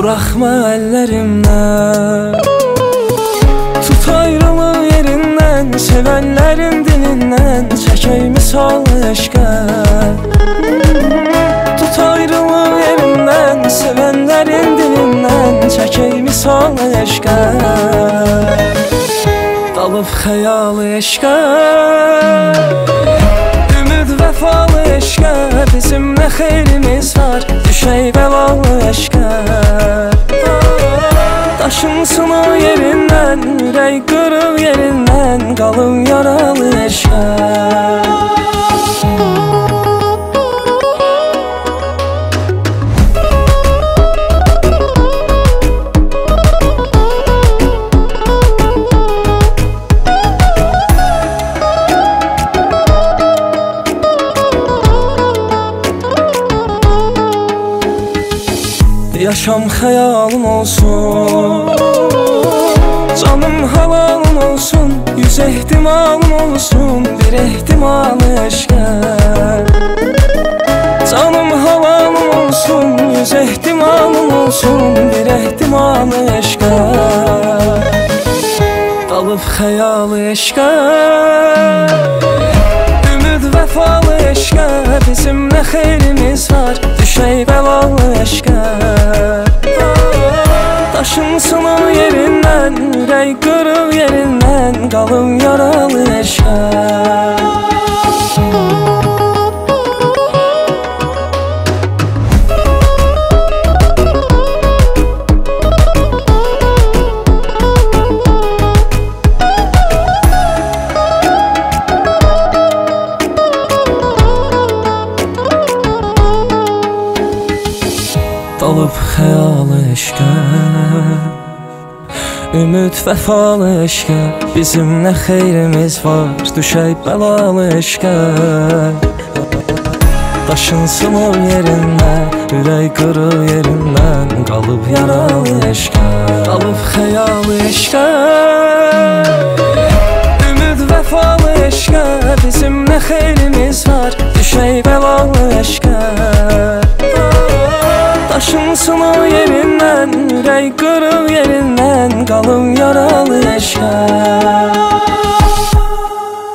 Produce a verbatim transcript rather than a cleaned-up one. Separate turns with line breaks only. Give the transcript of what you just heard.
buraxma əllərimdən. Tut ayrılıq yerindən, sevənlərin dilindən, çəkək misal eşqə. Tut ayrılıq yerindən, sevənlərin dilindən, çəkək misal eşqə. Dalıb xəyal eşqə, ümid vəfalı eşqə. Bizim nə xeyrimiz var, düşək bəlalı eşqə. Daşınsın o yerindən, ürək qırıq yerindən, qalın yaralı eşqə. Yaşam xəyalım olsun, canım halalım olsun, yüz ehtimalım olsun, bir ehtimal eşqə. Canım halalım olsun, yüz ehtimalım olsun, bir ehtimal eşqə. Dalıb xəyal eşqə, ümid vəfalı eşqə. Bizim nə xeyrimiz var, düşək bəlalı eşqə. Daşınsın o yerindən, ürək qırıq yerindən, qalın yaralı eşqə. Dalıb xəyalı eşqə, ümid vəfalı eşqə. Bizim nə xeyrimiz var, düşək bəlalı eşqə. Daşınsın o yerindən, ürək qırıq yerindən, qalıb yaralı eşqə. Dalıb xəyalı eşqə, ümid vəfalı eşqə. Bizim nə xeyrimiz var, düşək bəlalı eşqə. Daşınsın o yerindən, ürək qırıq yerindən, qalın yaralı eşqə.